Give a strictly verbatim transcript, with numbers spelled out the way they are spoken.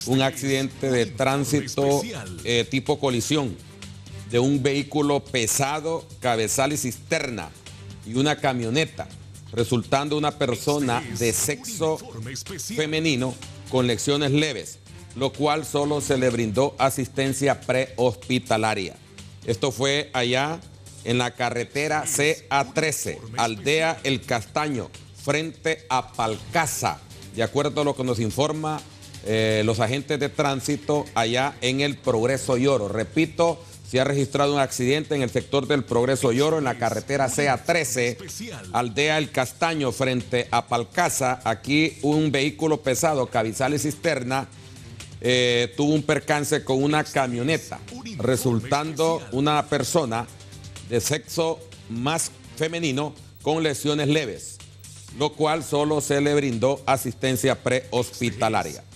un accidente de tránsito eh, tipo colisión de un vehículo pesado, cabezal y cisterna y una camioneta, resultando una persona de sexo femenino con lesiones leves, lo cual solo se le brindó asistencia prehospitalaria. Esto fue allá en la carretera C A trece, Aldea El Castaño, frente a Palcaza, de acuerdo a lo que nos informa eh, los agentes de tránsito allá en el Progreso y Oro. Repito, se ha registrado un accidente en el sector del Progreso y Oro, en la carretera C A trece, Aldea El Castaño, frente a Palcaza. Aquí un vehículo pesado, cabezal y cisterna, eh, tuvo un percance con una camioneta, resultando una persona de sexo más femenino con lesiones leves, lo cual solo se le brindó asistencia prehospitalaria.